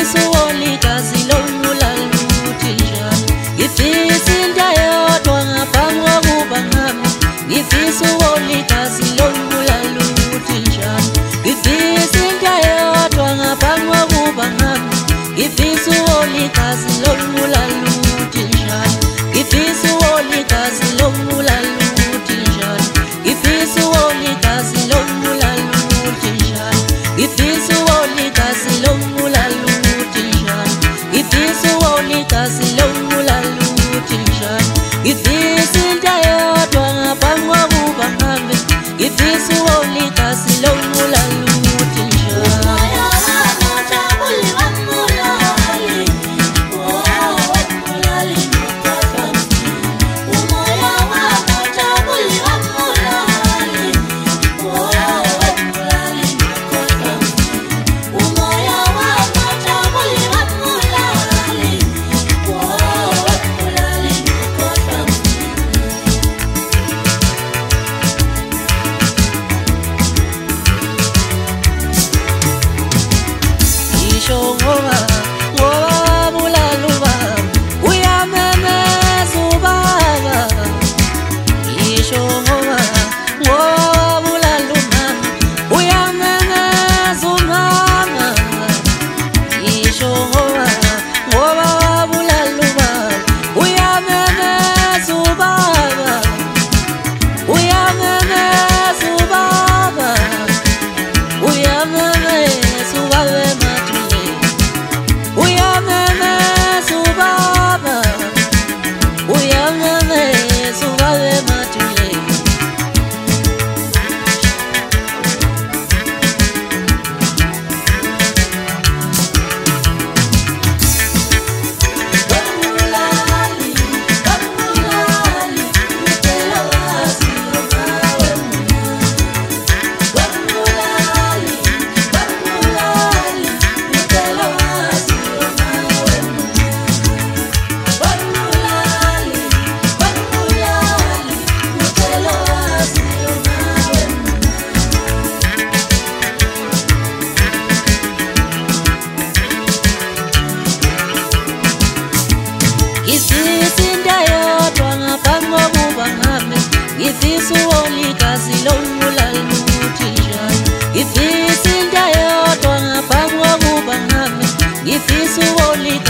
ngifisa uwolikazi lomulaluthi njalo, ngifisa into eyodwa ngaphambi kokuba ngihambe, ngifisa uwolikazi lomulaluthi njalo, ngifisa into eyodwa ngaphambi kokuba ngihambe, ngifisa uwolikazi lomulaluthi njalo, ngifisa uwolikazi lomulaluthi njalo, ngifisa uwolikazi lomulaluthi njalo, ngifisa uwolikazi lomulaluthi njalo, ngifisa uwolikazi lomulaluthi njalo, ngifisa into eyodwa ngaphambi kokuba ngihambe, ngifisa uwolikazi lomulaluthi njalo. Ngifisa uwolikazi lomulaluthi njalo, ngifisa into eyodwa ngaphambi kokuba ngihambe, ngifisa uwolikazi